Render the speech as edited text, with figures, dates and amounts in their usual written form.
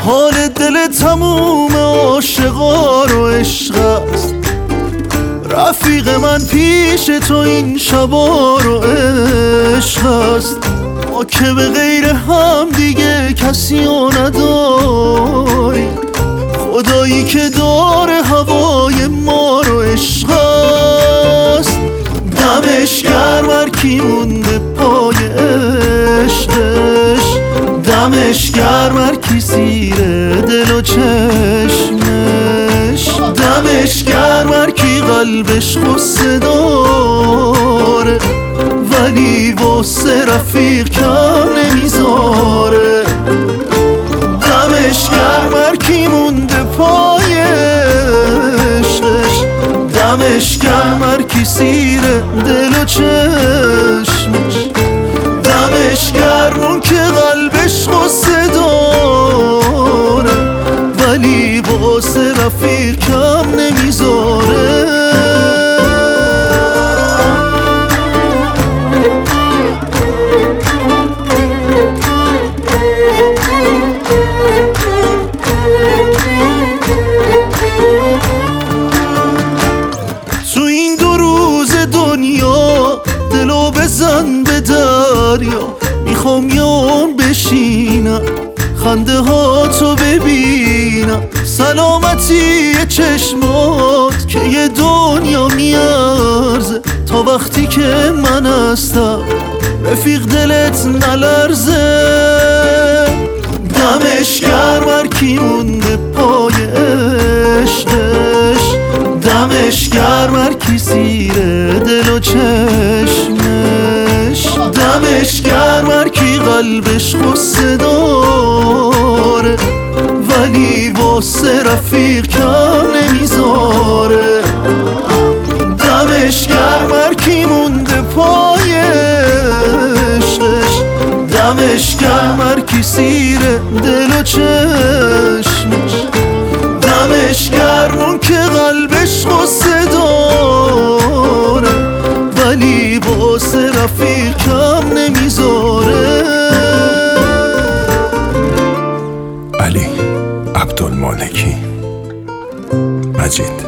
حال دل تموم عاشقا رو عشق است. رفیق من پیش تو این شبا رو عشق است. ما که به غیر هم دیگه کسی رو نداری، خدایی که داره هوای ما رو عشق است. دمش گرم هر کی مونده پای عشقش، دمش گرم هر کی زیر دل و چشمش، دمش گرم هر کی قلبش غصه داره ولی واسه رفیق کم نمیذاره. دمش گرم هر کی مونده پای عشقش، دمش گرم هر کی زیر دل و چشمش، دمش گرم اون که قلبش غصه داره ولی واسه رفیق کم نمیذاره. تو این 2 روز دنیا دلو بزن به دریا، میخوام یه عمر بشینم خنده ها تو ببینم، سلامتی چشمات که یه دنیا میارزه، تا وقتی که من هستم رفیق دلت نلرزه. دمش گرم هر کی مونده پای عشقش، دمش گرم هر کی زیر دل و چشمش، دمش گرم هر کی قلبش غصه داره ولی واسه رفیق کم نمیذاره. دمش گرم هر کی مونده پای عشقش، دمش گرم هر کی زیر دل و چشمش، دمش گرم اون که قلبش غصه داره ولی واسه رفیق کم نمیذاره. علی عبدالمالکی، مجید.